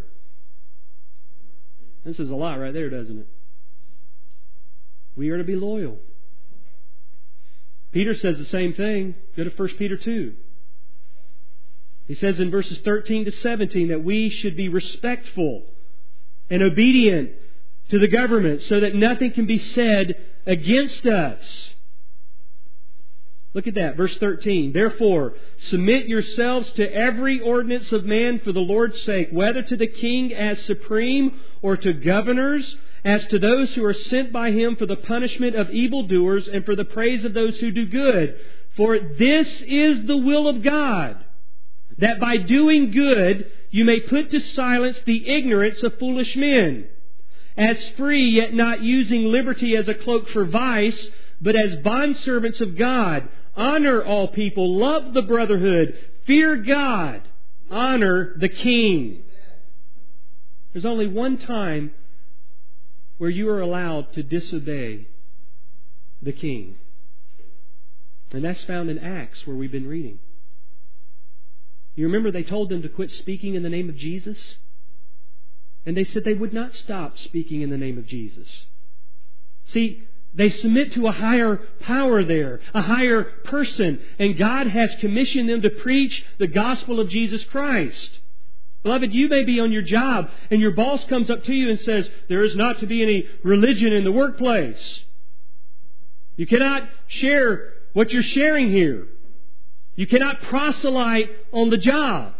This is a lot right there, doesn't it? We are to be loyal. Peter says the same thing. Go to 1 Peter 2. He says in verses 13 to 17 that we should be respectful and obedient to the government so that nothing can be said against us. Look at that, verse 13. Therefore, submit yourselves to every ordinance of man for the Lord's sake, whether to the king as supreme or to governors, as to those who are sent by him for the punishment of evildoers and for the praise of those who do good. For this is the will of God, that by doing good you may put to silence the ignorance of foolish men. As free, yet not using liberty as a cloak for vice, but as bondservants of God. Honor all people, love the brotherhood, fear God, honor the king. There's only one time where you are allowed to disobey the king. And that's found in Acts, where we've been reading. You remember they told them to quit speaking in the name of Jesus? And they said they would not stop speaking in the name of Jesus. See, they submit to a higher power there, a higher person, and God has commissioned them to preach the gospel of Jesus Christ. Beloved, you may be on your job and your boss comes up to you and says, there is not to be any religion in the workplace. You cannot share what you're sharing here. You cannot proselyte on the job.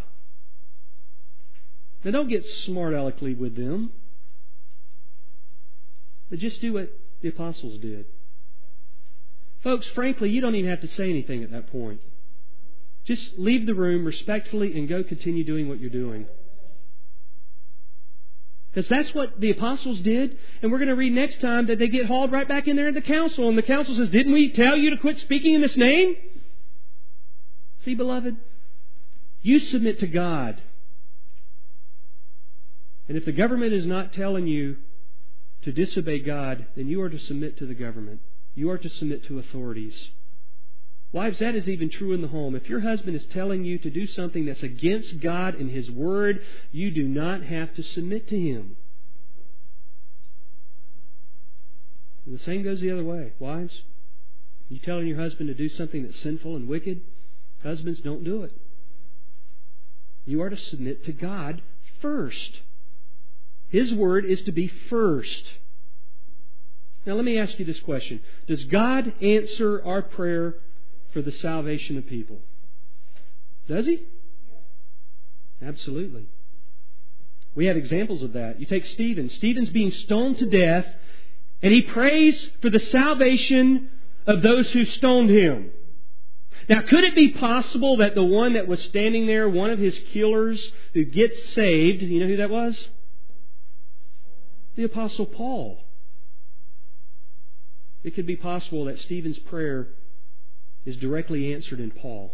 Now don't get smart aleckly with them, but just do what the apostles did. Folks, frankly, you don't even have to say anything at that point. Just leave the room respectfully and go continue doing what you're doing. Because that's what the apostles did. And we're going to read next time that they get hauled right back in there at the council. And the council says, didn't we tell you to quit speaking in this name? See, beloved, you submit to God. And if the government is not telling you to disobey God, then you are to submit to the government. You are to submit to authorities. Wives, that is even true in the home. If your husband is telling you to do something that's against God and His Word, you do not have to submit to him. And the same goes the other way. Wives, you telling your husband to do something that's sinful and wicked, husbands, don't do it. You are to submit to God first. His Word is to be first. Now let me ask you this question. Does God answer our prayer for the salvation of people? Does He? Absolutely. We have examples of that. You take Stephen. Stephen's being stoned to death, and he prays for the salvation of those who stoned him. Now, could it be possible that the one that was standing there, one of his killers who gets saved, you know who that was? The Apostle Paul. It could be possible that Stephen's prayer is directly answered in Paul.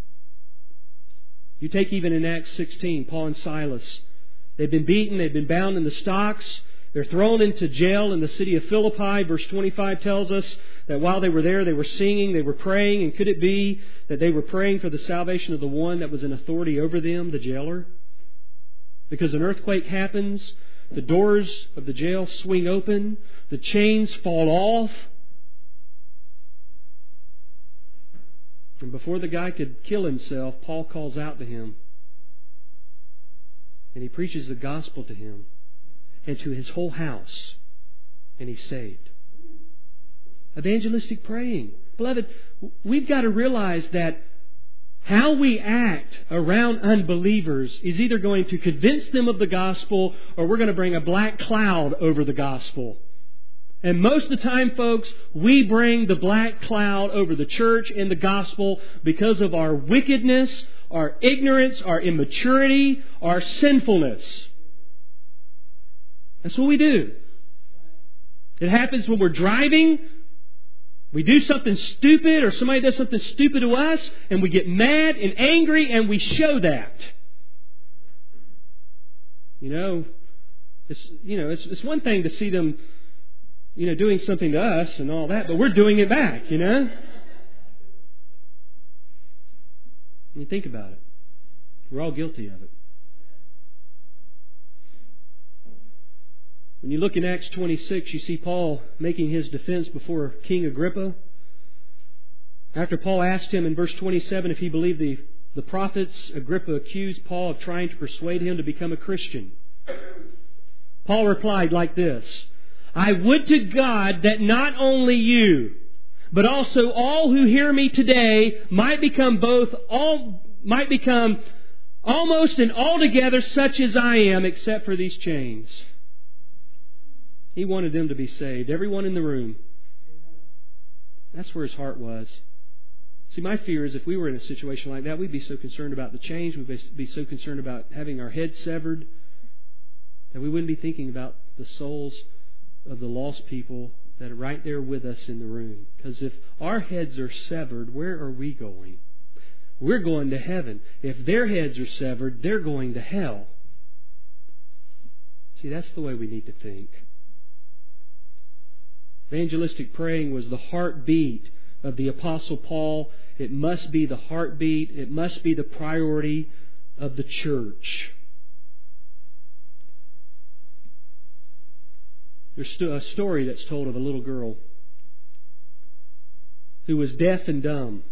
You take even in Acts 16, Paul and Silas. They've been beaten, they've been bound in the stocks. They're thrown into jail in the city of Philippi. Verse 25 tells us that while they were there, they were singing, they were praying. And could it be that they were praying for the salvation of the one that was in authority over them, the jailer? Because an earthquake happens, the doors of the jail swing open, the chains fall off. And before the guy could kill himself, Paul calls out to him. And he preaches the gospel to him and to his whole house. And he's saved. Evangelistic praying. Beloved, we've got to realize that how we act around unbelievers is either going to convince them of the gospel or we're going to bring a black cloud over the gospel. And most of the time, folks, we bring the black cloud over the church and the gospel because of our wickedness, our ignorance, our immaturity, our sinfulness. That's what we do. It happens when we're driving. We do something stupid or somebody does something stupid to us and we get mad and angry and we show that. It's one thing to see them, doing something to us and all that, but we're doing it back, I mean, think about it. We're all guilty of it. When you look in Acts 26, you see Paul making his defense before King Agrippa. After Paul asked him in verse 27 if he believed the prophets, Agrippa accused Paul of trying to persuade him to become a Christian. Paul replied like this: I would to God that not only you, but also all who hear me today might become almost and altogether such as I am, except for these chains. He wanted them to be saved. Everyone in the room. That's where his heart was. See, my fear is if we were in a situation like that, we'd be so concerned about the chains, we'd be so concerned about having our heads severed, that we wouldn't be thinking about the souls of the lost people that are right there with us in the room. Because if our heads are severed, where are we going? We're going to heaven. If their heads are severed, they're going to hell. See, that's the way we need to think. Evangelistic praying was the heartbeat of the Apostle Paul. It must be the heartbeat. It must be the priority of the church. There's a story that's told of a little girl who was deaf and dumb.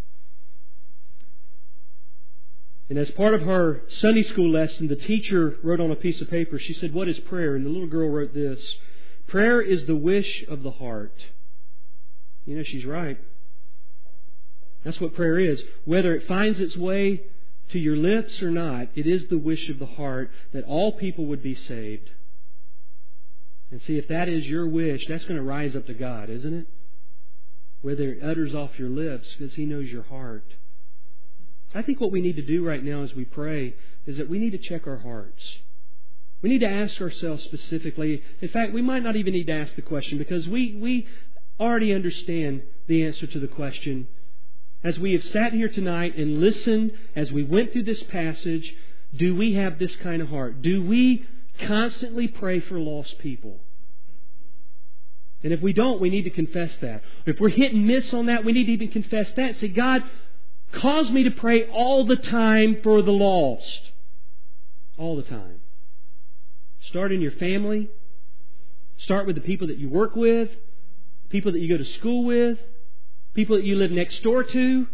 And as part of her Sunday school lesson, the teacher wrote on a piece of paper, she said, "What is prayer?" And the little girl wrote this: "Prayer is the wish of the heart." She's right. That's what prayer is. Whether it finds its way to your lips or not, it is the wish of the heart that all people would be saved. And see, if that is your wish, that's going to rise up to God, isn't it? Whether it utters off your lips, because He knows your heart. So I think what we need to do right now as we pray is that we need to check our hearts. We need to ask ourselves specifically. In fact, we might not even need to ask the question, because we already understand the answer to the question. As we have sat here tonight and listened as we went through this passage, do we have this kind of heart? Do we constantly pray for lost people? And if we don't, we need to confess that. If we're hit and miss on that, we need to even confess that and say, God, cause me to pray all the time for the lost. All the time. Start in your family. Start with the people that you work with, people that you go to school with, people that you live next door to,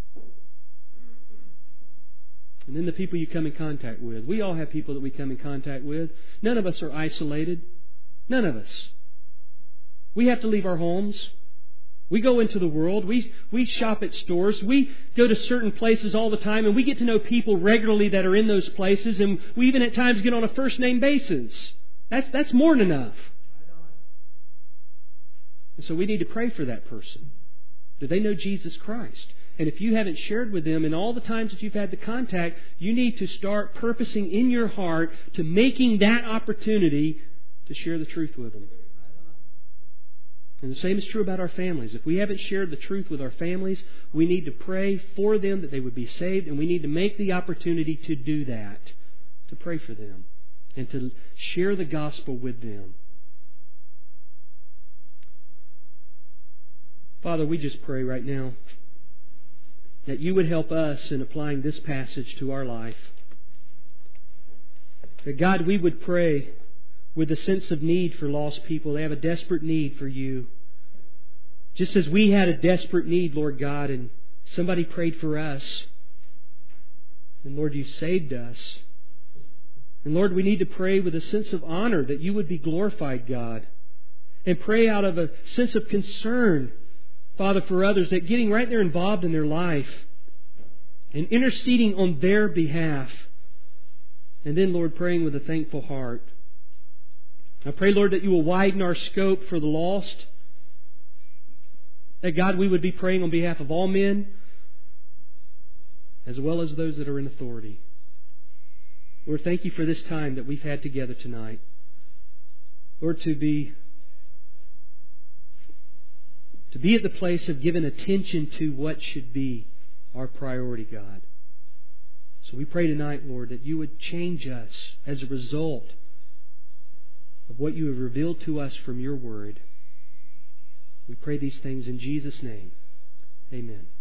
and then the people you come in contact with. We all have people that we come in contact with. None of us are isolated. None of us. We have to leave our homes. We go into the world. We shop at stores. We go to certain places all the time, and we get to know people regularly that are in those places, and we even at times get on a first-name basis. That's more than enough. And so we need to pray for that person. Do they know Jesus Christ? And if you haven't shared with them in all the times that you've had the contact, you need to start purposing in your heart to making that opportunity to share the truth with them. And the same is true about our families. If we haven't shared the truth with our families, we need to pray for them that they would be saved, and we need to make the opportunity to do that, to pray for them, and to share the gospel with them. Father, we just pray right now that You would help us in applying this passage to our life. That, God, we would pray with a sense of need for lost people. They have a desperate need for You. Just as we had a desperate need, Lord God, and somebody prayed for us. And Lord, You saved us. And Lord, we need to pray with a sense of honor that You would be glorified, God. And pray out of a sense of concern, Father, for others, that getting right there involved in their life and interceding on their behalf. And then, Lord, praying with a thankful heart. I pray, Lord, that You will widen our scope for the lost. That, God, we would be praying on behalf of all men as well as those that are in authority. Lord, thank You for this time that we've had together tonight. Lord, to be at the place of giving attention to what should be our priority, God. So we pray tonight, Lord, that You would change us as a result of what You have revealed to us from Your Word. We pray these things in Jesus' name. Amen.